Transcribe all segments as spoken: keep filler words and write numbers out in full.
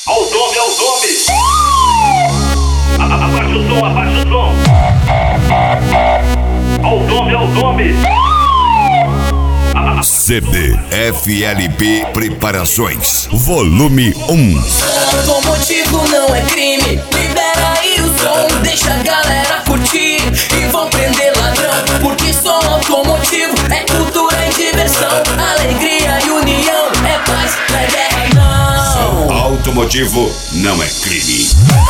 Ao nome, ao nome. Abaixa o som, abaixa o som. Ao nome, ao nome. C B F L P Preparações, volume um. Automotivo não é crime. Libera aí o som, deixa a galera curtir. E vão prender ladrão, porque som automotivo é cultura e diversão, alegria e união, é paz, não é guerra não. Som automotivo não é crime.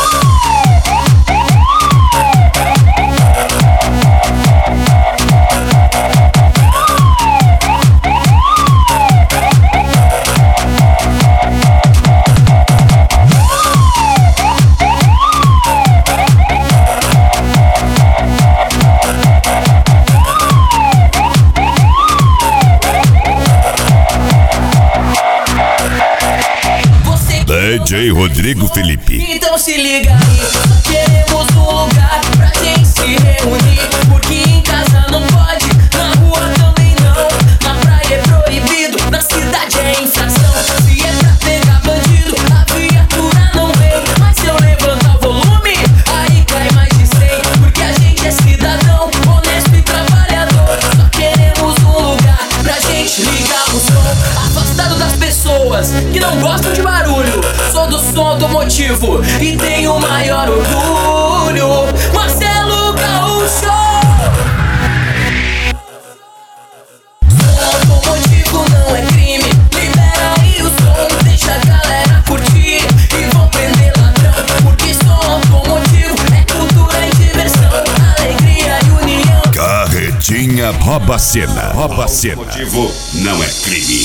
D J Rodrigo Felipe. Então se liga aí, queremos um lugar pra gente se reunir. Porque em casa não pode, na rua também não. Na praia é proibido, na cidade é infração. Se é pra pegar bandido, a viatura não vem. Mas se eu levantar o volume, aí cai mais de cem. Porque a gente é cidadão, honesto e trabalhador. Só queremos um lugar pra gente ligar o som, afastado das pessoas que não gostam de barulho. Sou do som automotivo e tenho o maior orgulho. Marcelo Gaúcho. Som automotivo não é crime. Libera aí o som, deixa a galera curtir. E vão prender ladrão, porque som automotivo é cultura e diversão, alegria e união. Carretinha rouba cena. Rouba cena. Automotivo não é crime.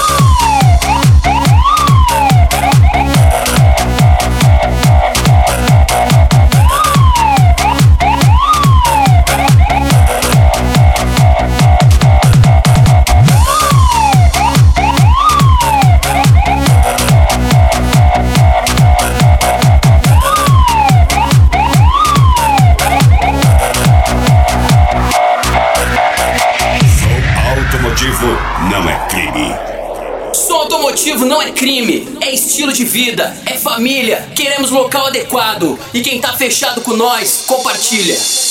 Automotivo não é crime. Som automotivo não é crime, é estilo de vida, é família. Queremos local adequado e quem tá fechado com nós, compartilha.